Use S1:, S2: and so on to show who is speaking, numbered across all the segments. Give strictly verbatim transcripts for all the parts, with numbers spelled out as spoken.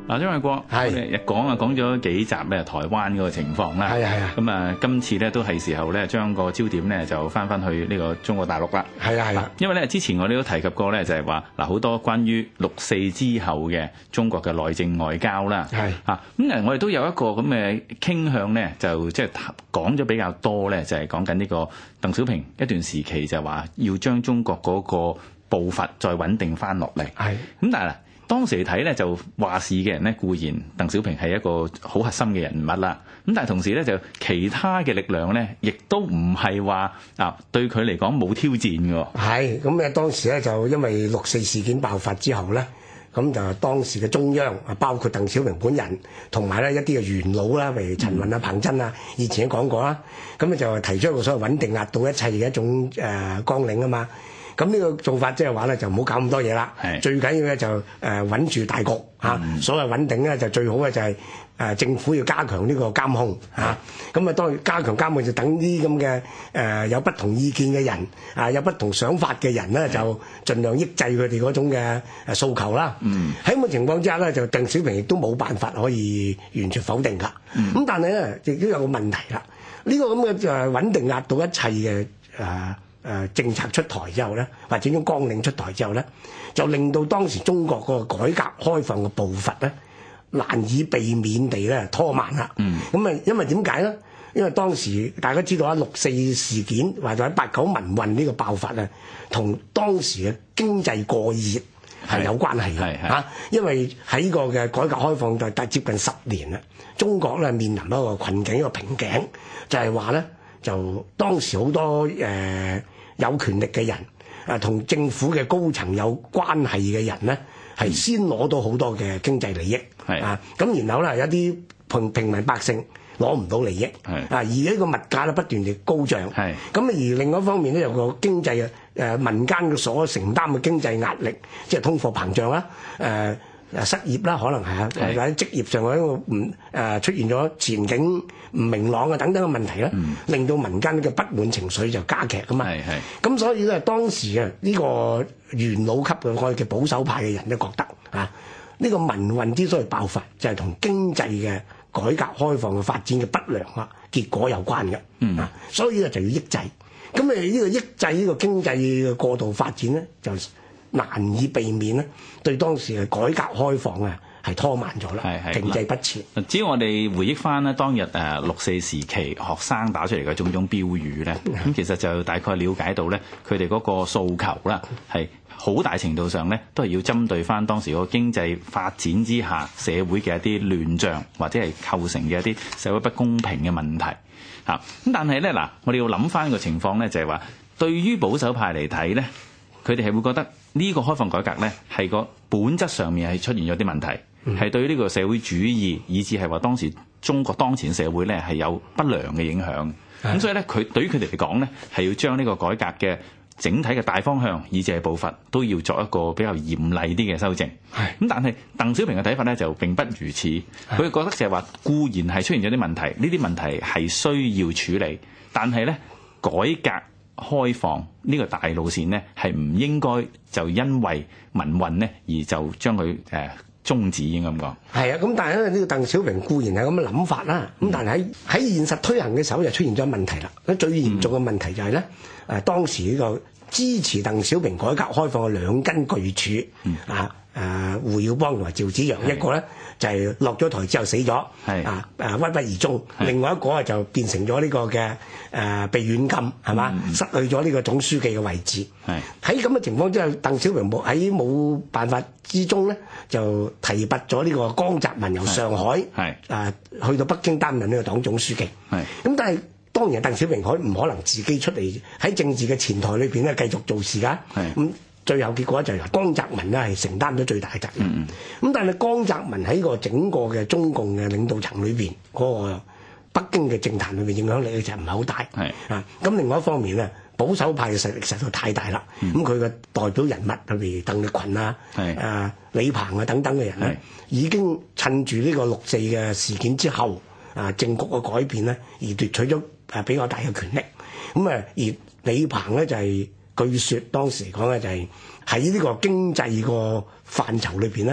S1: 嗱，張偉國，我哋日講啊講咗幾集咧台灣嗰個情況啦，
S2: 係啊係啊，
S1: 咁啊今次咧都係時候咧將個焦點咧就翻翻去呢個中國大陸啦，
S2: 係啊係啊，
S1: 因為咧之前我哋都提及過咧就係話嗱好多關於六四之後嘅中國嘅內政外交啦，
S2: 係
S1: 啊咁誒我哋都有一個咁嘅傾向咧，就即係講咗比較多咧，就係講緊呢個鄧小平一段時期就係話要將中國嗰個步伐再穩定翻落嚟，係咁但係當時嚟睇咧，就話事嘅人咧固然鄧小平係一個好核心嘅人物啦。咁但係同時咧，就其他嘅力量咧，亦都唔係話啊對佢嚟講冇挑戰嘅。係
S2: 咁誒，當時咧就因為六四事件爆發之後咧，咁就當時嘅中央啊，包括鄧小平本人，同埋咧一啲嘅元老啦，譬如陳雲啊、彭真啊，以前都講過啦。咁咧就提出一個所謂穩定壓倒一切嘅一種誒綱領啊嘛。咁呢個做法即係話咧，就唔好搞咁多嘢啦。最緊要咧就誒穩住大局嚇。嗯、所謂穩定咧，就最好嘅就係誒政府要加強呢個監控嚇。咁啊，當然加強監控就等啲咁嘅誒有不同意見嘅人啊，有不同想法嘅人咧，就盡量抑制佢哋嗰種嘅誒訴求啦。喺咁嘅情況之下咧，就鄧小平亦都冇辦法可以完全否定㗎。咁、嗯、但係咧，亦都有個問題啦。呢、這個咁嘅就係穩定壓倒一切嘅誒。呃誒政策出台之後咧，或者種綱領出台之後咧，就令到當時中國個改革開放嘅步伐咧，難以避免地咧拖慢啦。嗯，咁啊，因為點解咧？因為當時大家知道啊，六四事件或者喺八九民運呢個爆發啊，同當時嘅經濟過熱係有關係嘅嚇。因為喺呢個嘅改革開放就接近十年啦，中國咧面臨一個困境，一個瓶頸，就係話咧。就當時好多誒、呃、有權力嘅人啊，同政府嘅高層有關係嘅人咧，係先攞到好多嘅經濟利益，係啊，咁然後咧有啲平平民百姓攞唔到利益，係啊，而呢個物價咧不斷地高漲，係咁而另外一方面咧有個經濟誒、呃、民間嘅所承擔嘅經濟壓力，即係通貨膨脹啦，誒、呃。誒失業啦，可能係啊，或者職業上嘅一個唔誒出現咗前景唔明朗啊等等嘅問題咧，嗯、令到民間嘅不滿情緒就加劇噶嘛。係係。咁所以咧，當時啊呢個元老級嘅我哋嘅保守派嘅人都覺得啊，呢、呢個民運之所以爆發，就係、係、同經濟嘅改革開放嘅發展嘅不良啊結果有關嘅。嗯啊，所以咧就要抑制。咁誒呢個抑制呢個經濟嘅過度發展咧，就難以避免咧，對當時嘅改革開放啊，係拖慢咗啦，停滯不前。只要我哋回憶翻咧，當日誒六四時期學生打出嚟嘅種種標語咧，咁其實就大概了解到咧，佢哋嗰個訴求啦，係好大程度上咧，都係要針對翻當時個經濟發展之下社會嘅一啲亂象，或者係構成嘅一啲社會不公平嘅問題嚇。咁但係咧嗱，我哋要諗翻個情況咧，就係話對於保守派嚟睇咧，佢哋係會覺得呢個開放改革咧係個本質上面係出現咗啲問題，係、嗯、對呢個社會主義以至係話當時中國當前社會咧係有不良嘅影響。咁、嗯、所以咧，佢對於佢哋嚟講咧，係要將呢個改革嘅整體嘅大方向以至係步伐都要作一個比較嚴厲啲嘅修正。咁但係鄧小平嘅睇法咧就並不如此，佢覺得就係話固然係出現咗啲問題，呢啲問題係需要處理，但係咧改革開放呢個大路線呢，係唔應該就因為民運呢而就將佢誒終止，應該咁講。係啊，咁但係咧呢個鄧小平固然係咁嘅諗法啦，咁、嗯、但係喺喺現實推行嘅時候就出現咗問題啦。咁最嚴重嘅問題就係咧誒當時呢個支持鄧小平改革開放嘅兩根巨柱、嗯、啊誒胡耀邦同埋趙紫陽，一個咧就係落咗台之後死咗，啊誒鬱不而終；另外一個啊就變成咗呢個嘅誒、呃、被軟禁，係嘛、嗯、失去咗呢個總書記嘅位置。喺咁嘅情況之下，鄧小平冇喺冇辦法之中咧，就提拔咗呢個江澤民由上海誒、呃、去到北京擔任呢個黨總書記。咁但係當然鄧小平可唔可能自己出嚟喺政治嘅前台裏邊咧繼續做事㗎？咁最後結果就係江澤民咧係承擔咗最大嘅責任。咁、嗯、但係江澤民喺個整個嘅中共嘅領導層裏邊，嗰、那個北京嘅政壇裏邊影響力就唔係好大。啊，咁另外一方面咧，保守派嘅勢力實在太大啦。咁佢嘅代表人物例如鄧力群啊、誒、啊、李鵬啊等等嘅人咧，已經趁住呢個六四嘅事件之後，啊政局嘅改變咧，而奪取咗誒比較大嘅權力。咁啊，而李鵬咧就係、是。據說當時嚟講咧，就係喺呢個經濟個範疇裏邊咧，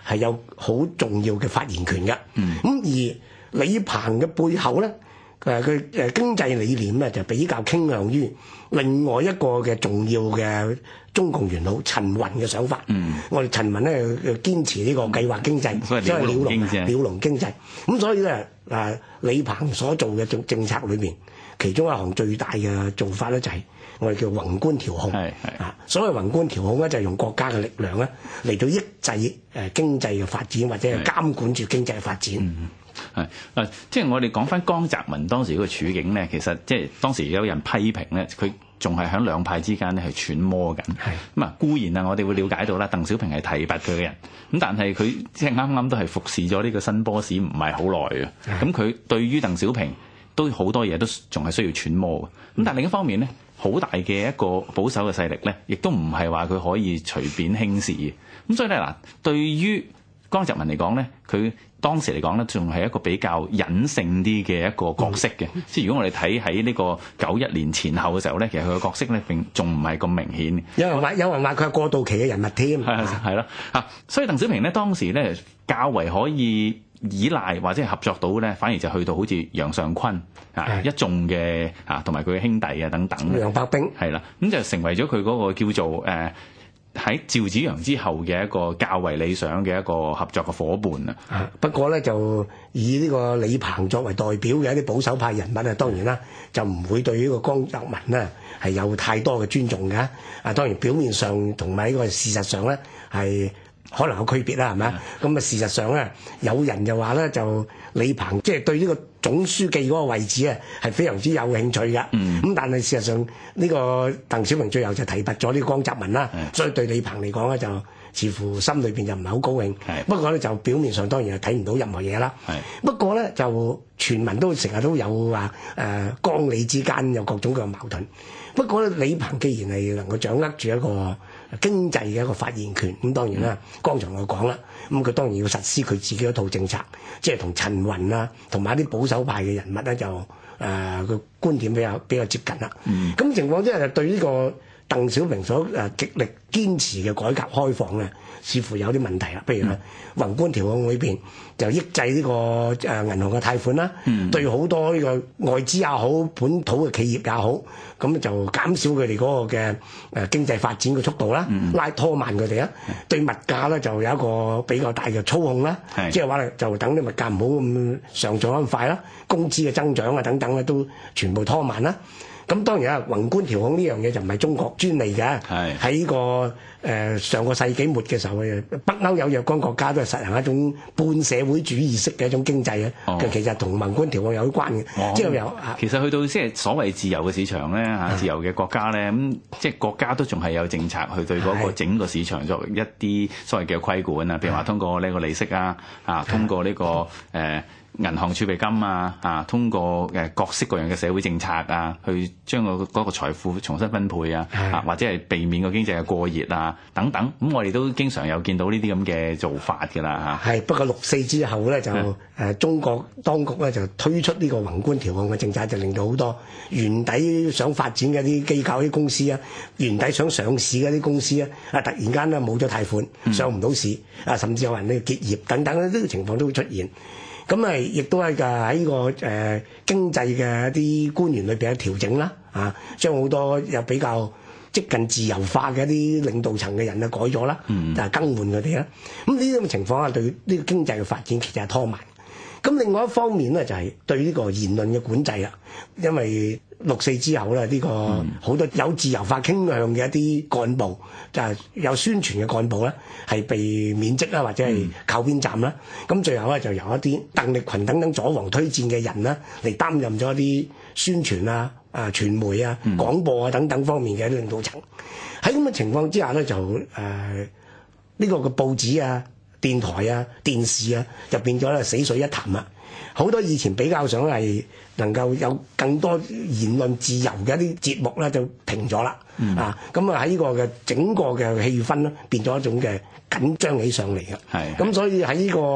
S2: 係有好重要嘅發言權嘅。咁、
S1: 嗯、
S2: 而李鵬嘅背後咧，誒佢誒經濟理念咧就比較傾向於另外一個嘅重要嘅中共元老陳雲嘅想法。嗯、我哋陳雲咧堅持呢個計劃經濟，所謂鳥籠鳥籠經濟。咁所以咧誒李鵬所做嘅政政策裏邊，其中一項最大嘅做法咧就係我哋叫宏觀調控。係係啊，所謂宏觀調控咧就係用國家嘅力量咧嚟到抑制誒經濟嘅發展，或者係監管住經濟嘅發展。嗯
S1: 係嗱，即係我哋講翻江澤民當時嗰個處境咧，其實即係當時有人批評咧，佢仲係喺兩派之間咧係揣摩緊。係咁啊，固然啊，我哋會了解到啦，鄧小平係提拔佢嘅人，咁但係佢即係啱啱都係服侍咗呢個新波士唔係好耐嘅，咁佢對於鄧小平都好多嘢都仲係需要揣摩嘅。咁但係另一方面咧，好大嘅一個保守嘅勢力咧，亦都唔係話佢可以隨便輕視嘅。咁所以咧嗱，對於江澤民嚟講咧，佢當時嚟講咧，仲係一個比較隱性啲嘅一個角色嘅。即係、嗯、如果我哋睇喺呢個九一年前後嘅時候咧，其實佢嘅角色咧並仲唔係咁明顯。
S2: 有人話有人話佢係過渡期嘅人物添。
S1: 係係咯嚇，所以鄧小平咧當時咧較為可以依賴或者係合作到咧，反而就去到好似楊尚昆啊一眾嘅啊，同埋佢嘅兄弟啊等等。
S2: 楊伯冰
S1: 係啦，咁就成為咗佢嗰個叫做誒。呃喺趙紫陽之後嘅一個較為理想嘅一個合作嘅伙伴啊！
S2: 不過咧就以呢個李鵬作為代表嘅一啲保守派人物啊，當然啦就唔會對呢個江澤民呢係有太多嘅尊重嘅。啊，當然表面上同埋呢個事實上咧係可能有區別啦，係咪啊？咁啊事實上咧，有人就話咧就李鵬即係對呢個總書記嗰個位置啊係非常之有興趣嘅。咁、嗯、但係事實上呢個鄧小平最後就提拔咗呢個江澤民啦，嗯、所以對李鵬嚟講咧就似乎心裏邊就唔係好高興。是不過咧就表面上當然係睇唔到任何嘢啦。是不過咧就傳聞都成日都有話誒江李之間有各種各樣矛盾。不過咧李鵬既然係能夠掌握住一個經濟嘅一個發言權，咁當然啦，剛才我講啦，咁佢當然要實施佢自己一套政策，即係同陳雲啊，同埋一啲保守派嘅人物咧，就誒個、呃、觀點比較比較接近啦。咁、嗯、情況之下就對呢個鄧小平所誒極力堅持嘅改革開放咧，似乎有啲問題啦。譬如咧，宏觀調控裏邊就抑制呢個誒銀行嘅貸款啦，嗯、對好多呢個外資也好，本土嘅企業也好，咁就減少佢哋嗰個嘅誒經濟發展嘅速度啦，嗯、拉拖慢佢哋啊。嗯、對物價咧就有一個比較大嘅操控啦，即係話咧就等啲物價唔好咁上漲咁快啦，工資嘅增長啊等等咧都全部拖慢啦。咁當然啊，宏觀調控呢樣嘢就唔係中國專利嘅，喺呢、這個誒、呃、上個世紀末嘅時候，北歐有若干國家都係實行一種半社會主義式嘅一種經濟嘅，哦、其實同宏觀調控有關嘅，哦、即係有。
S1: 其實去到即係所謂自由嘅市場咧嚇，自由嘅國家咧，咁即係國家都仲係有政策去對嗰個整個市場作為一啲所謂嘅規管啊，譬如話通過呢個利息啊，啊通過呢、這個誒。呃銀行儲備金啊，啊，通過誒各式各樣嘅社會政策啊，去將個嗰個財富重新分配啊，啊，或者係避免個經濟嘅過熱啊，等等。咁我哋都經常有見到呢啲咁嘅做法㗎啦嚇。係，不過六四之後咧就誒、呃、中國當局咧就推出呢個宏觀調控嘅政策，就令到好多原底想發展嘅啲機構、啲公司啊，原底想上市嘅啲公司啊，啊突然間咧冇咗貸款，上唔到市，啊甚至有人咧結業等等呢啲情況都會出現。咁啊，亦都係㗎喺呢個誒、呃、經濟嘅一啲官員裏邊嘅調整啦，啊，將好多又比較接近自由化嘅一啲領導層嘅人啊改咗啦，嗯、就係更換佢哋啦。咁呢啲咁嘅情況啊，對呢個經濟嘅發展其實係拖慢。咁另外一方面咧，就係、是、對呢個言論嘅管制啦，因為六四之後咧，呢、這個好多有自由化傾向嘅一啲幹部，就係、是、有宣傳嘅幹部咧，係被免職啦，或者係靠邊站啦。咁、嗯、最後咧，就由一啲鄧力群等等左黃推薦嘅人啦，嚟擔任咗一啲宣傳啊、啊傳媒啊、廣播啊等等方面嘅領導層。喺咁嘅情況之下咧，就誒呢、呃這個嘅報紙啊、電台啊、電視啊，就變咗咧死水一潭啦。好多以前比較上係能夠有更多言論自由嘅一啲節目咧，就停咗啦。嗯、啊，咁啊喺呢個嘅整個嘅氣氛咧，變咗一種嘅緊張起上嚟嘅。係。咁所以喺呢個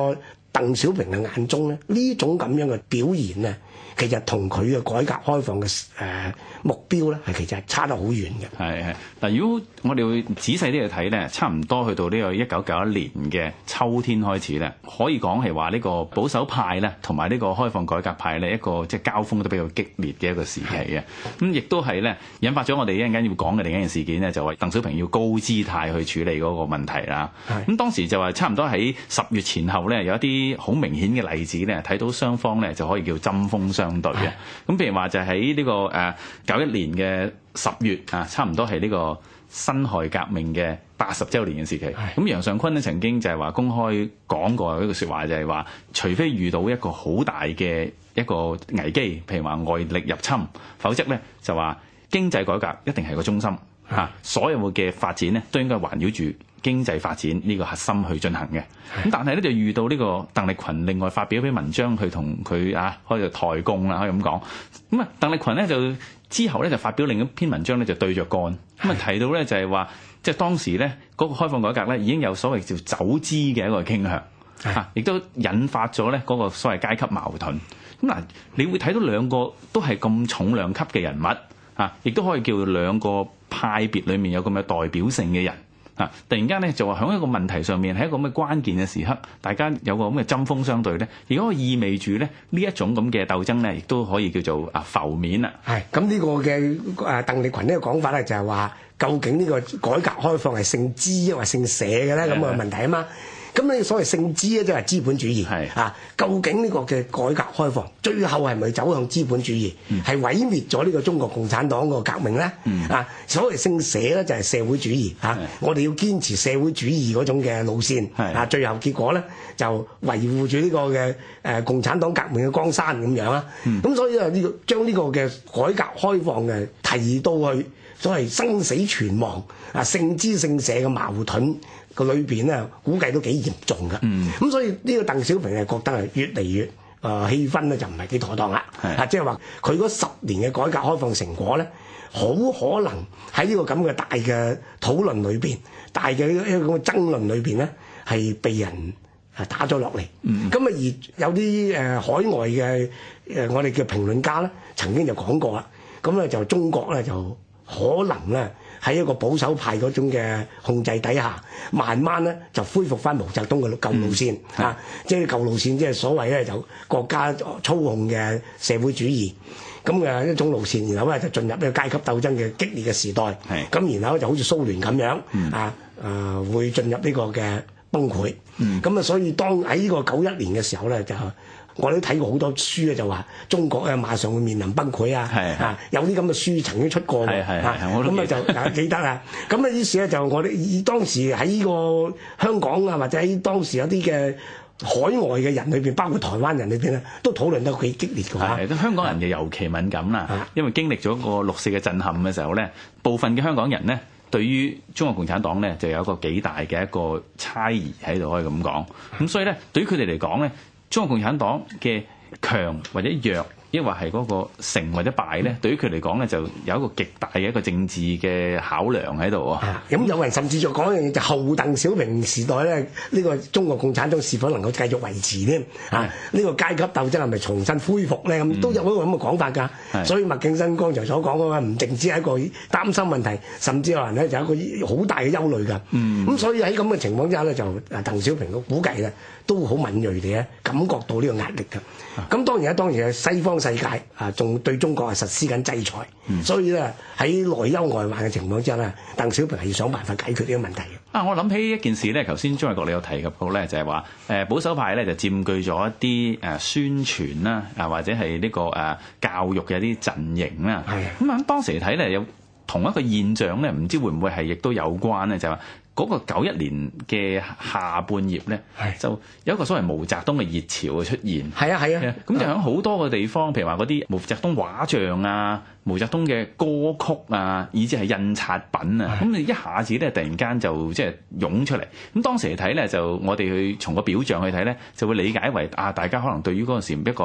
S2: 鄧小平嘅眼中咧，呢種咁樣嘅表現咧，其實同佢嘅改革開放嘅誒、呃、目標咧，係其實係差得好遠嘅。
S1: 係係嗱，如果我哋會仔細啲去睇咧，差唔多去到呢個一九九一年嘅秋天開始咧，可以講係話呢個保守派咧，同埋呢個開放改革派咧，一個即係交鋒都比較激烈嘅一個時期嘅。咁亦都係咧引發咗我哋一陣間要講嘅另一件事件咧，就係鄧小平要高姿態去處理嗰個問題啦。咁當時就話差唔多喺十月前後咧，有一啲好明顯嘅例子咧，睇到雙方咧就可以叫針鋒相對嘅。咁譬如話就喺呢個誒九一年嘅十月啊，差唔多係呢個辛亥革命嘅八十週年嘅時期。咁楊尚昆咧曾經就係話公開講過一句説話，就係話除非遇到一個好大嘅一個危機，譬如話外力入侵，否則咧就話經濟改革一定係個中心嚇，所有嘅發展咧都應該環繞住經濟發展呢個核心去進行嘅。咁但係咧就遇到呢個鄧力群另外發表一篇文章去同佢啊可以抬供啦，可以咁講。咁啊鄧力群咧就之後咧就發表另一篇文章咧就對着幹，咁啊提到咧就係話即係當時咧嗰個開放改革咧已經有所謂叫走資嘅一個傾向嚇，亦都引發咗咧嗰個所謂階級矛盾。咁嗱，你會睇到兩個都係咁重量級嘅人物嚇，亦都可以叫兩個派別裡面有咁嘅代表性嘅人。啊！突然間咧就話喺一個問題上面係一個咁嘅關鍵嘅時刻，大家有個咁嘅針鋒相對咧，亦都意味住咧呢一種咁嘅鬥爭咧，亦都可以叫做啊浮面啦。係
S2: 咁呢個嘅誒鄧力群呢個講法咧，就係話究竟呢個改革開放係姓資抑或姓社嘅咧咁嘅問題啊嘛。咁你所謂姓資咧，即係資本主義啊。究竟呢個嘅改革開放最後係咪走向資本主義，係、嗯、毀滅咗呢個中國共產黨個革命咧？嗯、啊，所謂姓社咧就係社會主義啊。我哋要堅持社會主義嗰種嘅路線啊。最後結果咧就維護住呢個嘅誒共產黨革命嘅江山咁樣啊。咁、嗯、所以啊呢個將呢個嘅改革開放嘅提到去所謂生死存亡啊，姓資姓社嘅矛盾個裏邊咧，估計都幾嚴重㗎。咁、嗯、所以呢個鄧小平係覺得係越嚟越誒、呃、氣氛咧就唔係幾妥當啦。啊，即係話佢嗰十年嘅改革開放成果咧，好可能喺呢個咁嘅大嘅討論裏邊、大嘅一個咁嘅爭論裏邊咧，係被人誒打咗落嚟。咁啊、嗯，而有啲誒海外嘅誒我哋嘅評論家咧，曾經就講過啦。咁咧就中國咧就可能咧。喺一個保守派嗰種嘅控制底下，慢慢咧就恢復翻毛澤東嘅舊路線、嗯、啊！即係舊路線，即係所謂咧就國家操控嘅社會主義咁嘅一種路線，然後咧就進入呢個階級鬥爭嘅激烈嘅時代。咁是然後就好似蘇聯咁樣、嗯、啊，誒、呃、會進入呢個嘅崩潰。咁啊、嗯，所以當喺呢個九一年嘅時候咧就。我哋都睇過好多書咧，就話中國咧馬上會面臨崩潰啊！係啊，有啲咁嘅書曾經出過嘅，咁啊就記得啊。咁啊於是咧就我哋以當時喺呢個香港啊，或者喺當時有啲嘅海外嘅人裏邊，包括台灣人裏邊咧，都討論得幾激烈嘅嚇。係，香港人就尤其敏感啦，啊、因為經歷咗個六四嘅震撼嘅時候咧，部分嘅香港人咧對於中國共產黨咧就有一個幾大嘅一個猜疑喺度，可以咁講。咁所以咧，對於佢哋嚟講咧，中國共產黨嘅強或者弱，抑或係嗰個成或者敗咧，對於佢嚟講咧，就有一個極大嘅一個政治嘅考量喺度啊！咁有人甚至就講一樣嘢，就後鄧小平時代咧，呢個中國共產黨是否能夠繼續維持添？啊，呢個階級鬥爭係咪重新恢復咧？咁都有一個咁嘅講法㗎。所以麥敬生剛才所講嘅話，唔淨止係一個擔心問題，甚至有人咧就有一個好大嘅憂慮㗎。咁所以喺咁嘅情況之下咧，就鄧小平嘅估計咧，都好敏鋭地咧感覺到呢個壓力㗎。咁當然咧，當然係西方世界啊，仲對中國係實施緊制裁，嗯、所以咧喺內憂外患嘅情況之下咧，鄧小平係要想辦法解決呢個問題嘅。啊，我諗起一件事咧，頭先張衛國你有提及過咧，就係話誒保守派咧就佔據咗一啲誒宣傳啦，啊或者係呢個誒教育嘅一啲陣營啦。係咁喺當時嚟睇咧，有同一個現象咧，唔知會唔會係亦都有關咧，就係話。嗰個九一年嘅下半葉咧，是就有一個所謂毛澤東嘅熱潮嘅出現。係啊係啊，咁就喺好多個地方，譬如話嗰啲毛澤東畫像啊、毛澤東嘅歌曲啊，以至係印刷品啊，咁你是一下子咧突然間就即係湧出嚟。咁當時嚟睇咧，就我哋去從個表象去睇咧，就會理解為啊，大家可能對於嗰陣時一個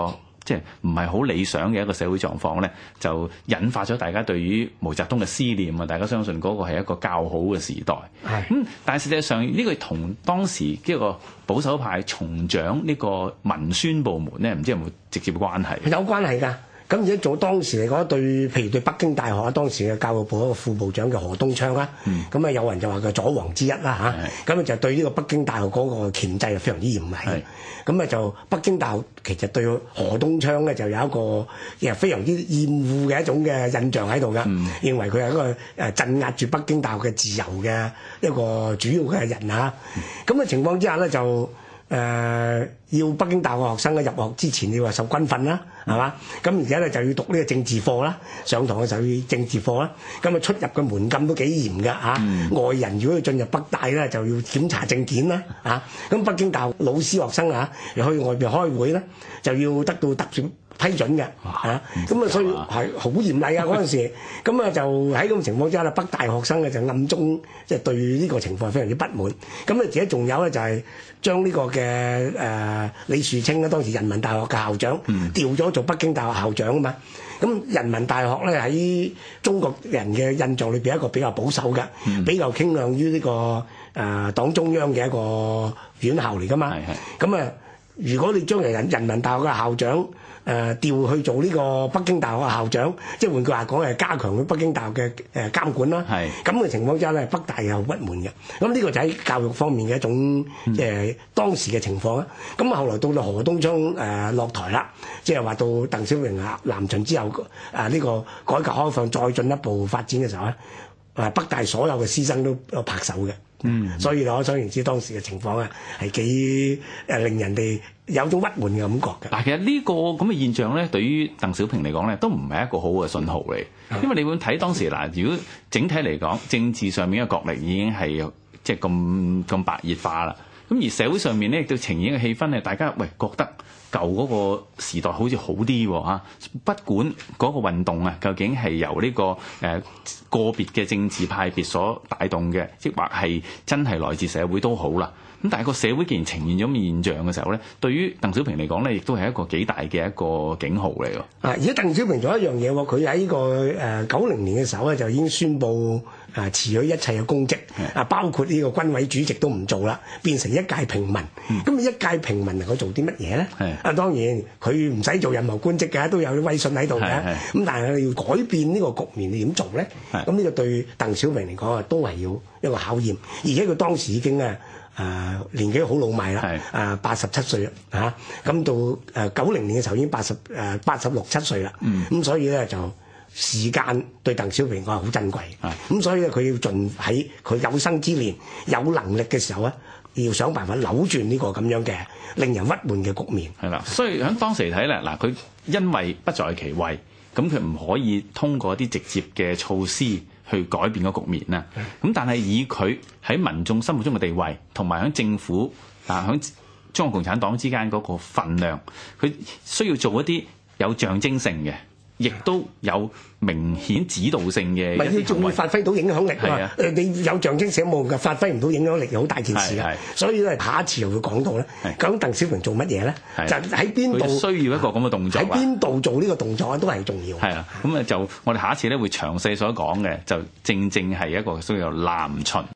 S1: 即係唔係好理想嘅一個社會狀況咧，就引發咗大家對於毛澤東嘅思念啊！大家相信嗰個係一個較好嘅時代。係咁、嗯，但係實際上呢個同當時呢個保守派重掌呢個文宣部門咧，唔知有冇直接關係？
S2: 有關係㗎。咁而家做當時嚟講，對譬如對北京大學啊，當時嘅教育部一個副部長嘅何東昌啦，咁啊、嗯、有人就話佢左王之一啦嚇，咁啊就對呢個北京大學嗰個鉗制係非常之嚴厲，咁啊就北京大學其實對何東昌咧就有一個亦係非常之厭惡嘅一種嘅印象喺度㗎，嗯、認為佢係一個誒鎮壓住北京大學嘅自由嘅一個主要嘅人嚇，咁嘅、嗯、情況之下咧就。誒、呃、要北京大學學生咧入學之前要話受軍訓啦，係嘛？咁而家咧就要讀呢個政治課啦，上堂嘅時候要政治課啦。咁啊出入嘅門禁都幾嚴㗎嚇，嗯、外人如果要進入北大咧就要檢查證件啦嚇。咁、啊、北京大學老師學生啊，又去外邊開會咧，就要得到特殊批准嘅嚇，咁啊所以係好嚴厲啊嗰陣時，咁啊就喺咁嘅情況之下咧，北大學生咧就暗中即係對呢個情況非常之不滿，咁啊而且仲有咧就係將呢個嘅誒、呃、李樹清咧當時人民大學嘅校長、嗯、調咗做北京大學校長啊嘛，咁人民大學咧喺中國人嘅印象裏邊一個比較保守嘅，嗯、比較傾向於呢、這個誒、呃、黨中央嘅一個院校嚟噶嘛，咁啊如果你將人人民大學嘅校長誒、呃、調去做呢個北京大學嘅校長，即係換句話講係加強佢北京大學嘅誒監管啦。係咁嘅情況之下咧，北大又不滿嘅。咁呢個就喺教育方面嘅一種誒、呃、當時嘅情況啦。咁後來到到何東昌誒落台啦，即係話到鄧小平啊南巡之後，誒、呃、呢、這個改革開放再進一步發展嘅時候咧，誒北大所有嘅師生都拍手嘅。嗯，所以可想而知當時嘅情況啊，係幾誒令人哋有種鬱悶嘅感覺嘅。
S1: 嗱，其實呢個咁嘅現象咧，對於鄧小平嚟講咧，都唔係一個好嘅信號嚟。因為你會睇當時嗱，如果整體嚟講，政治上面嘅角力已經係即係咁咁白熱化啦。咁而社會上面咧，亦都呈現嘅氣氛係大家喂覺得舊嗰個時代好似好啲喎嚇。不管嗰個運動啊，究竟係由呢、這個誒、呃、個別嘅政治派別所帶動嘅，抑或係真係來自社會都好啦。咁但係個社會既然呈現咗咁現象嘅時候咧，對於鄧小平嚟講咧，亦都係一個幾大嘅一個警號嚟喎。啊！
S2: 而家鄧小平做一樣嘢喎，佢喺呢個誒九零年嘅時候咧，就已經宣布啊辭去一切嘅公職，啊包括呢個軍委主席都唔做啦，變成一介平民。咁、嗯、一介平民能夠做啲乜嘢咧？啊當然佢唔使做任何官職嘅，都有啲威信喺度嘅。咁但係你要改變呢個局面，你點做咧？咁呢個對鄧小平嚟講啊，都係要一個考驗。而且佢當時已經啊〜誒、呃、年紀好老邁啦，誒八十七歲啦嚇，咁、啊、到誒九零年嘅時候已經八十誒八十六七歲啦，咁、嗯、所以咧就時間對鄧小平講係好珍貴，咁、嗯、所以咧佢要盡喺佢有生之年有能力嘅時候咧，要想辦法扭轉呢個咁樣嘅令人鬱悶嘅局面。係啦，
S1: 所以喺當時嚟睇咧，嗱佢因為不在其位，咁佢唔可以通過一啲直接嘅措施去改變個局面啦，咁但係以佢喺民眾心目中嘅地位，同埋喺政府啊，喺中國共產黨之間嗰個份量，佢需要做一啲有象徵性嘅，亦都有明顯指導性嘅。
S2: 唔係要仲要發揮到影響力啊！誒，你有象徵性冇用嘅，發揮唔到影響力，又好大件事啊！所以咧，下一次又會講到咧，究竟鄧小平做乜嘢咧？就喺邊度
S1: 需要一個咁嘅動作？
S2: 喺邊度做呢個動作都係重要。
S1: 係啊，咁啊就我哋下一次咧會詳細所講嘅，就正正係一個需要南巡。